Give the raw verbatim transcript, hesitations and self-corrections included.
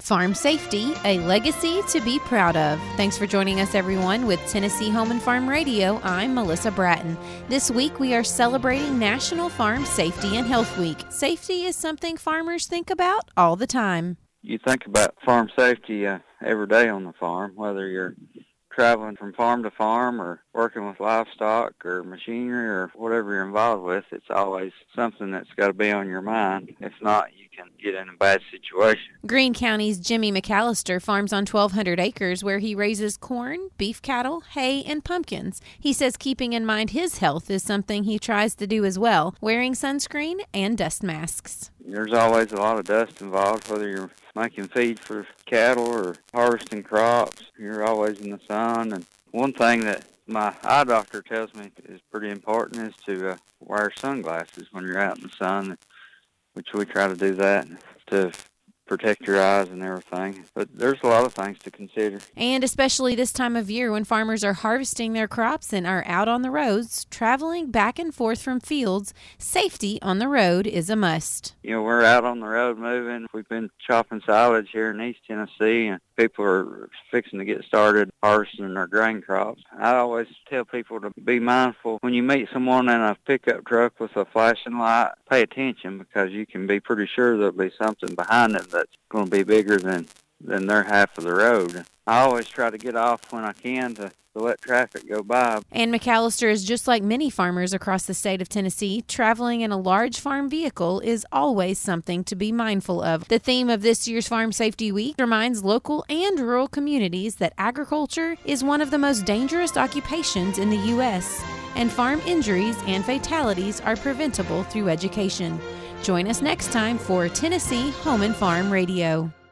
Farm safety, a legacy to be proud of. Thanks for joining us, everyone, with Tennessee Home and Farm Radio. I'm Melissa Bratton. This week, we are celebrating National Farm Safety and Health Week. Safety is something farmers think about all the time. You think about farm safety uh, every day on the farm, whether you're traveling from farm to farm or working with livestock or machinery or whatever you're involved with. It's always something that's got to be on your mind. If not, you can get in a bad situation. Greene County's Jimmy McAllister farms on twelve hundred acres where he raises corn, beef cattle, hay, and pumpkins. He says keeping in mind his health is something he tries to do as well, wearing sunscreen and dust masks. There's always a lot of dust involved, whether you're making feed for cattle or harvesting crops. You're always in the sun. And one thing that my eye doctor tells me is pretty important is to uh, wear sunglasses when you're out in the sun, which we try to do that to protect your eyes and everything. But there's a lot of things to consider. And especially this time of year when farmers are harvesting their crops and are out on the roads, traveling back and forth from fields, safety on the road is a must. You know, we're out on the road moving. We've been chopping silage here in East Tennessee, and people are fixing to get started harvesting their grain crops. I always tell people to be mindful. When you meet someone in a pickup truck with a flashing light, pay attention, because you can be pretty sure there'll be something behind it that's going to be bigger than, than their half of the road. I always try to get off when I can to, to let traffic go by. And McAllister is just like many farmers across the state of Tennessee. Traveling in a large farm vehicle is always something to be mindful of. The theme of this year's Farm Safety Week reminds local and rural communities that agriculture is one of the most dangerous occupations in the U S, and farm injuries and fatalities are preventable through education. Join us next time for Tennessee Home and Farm Radio.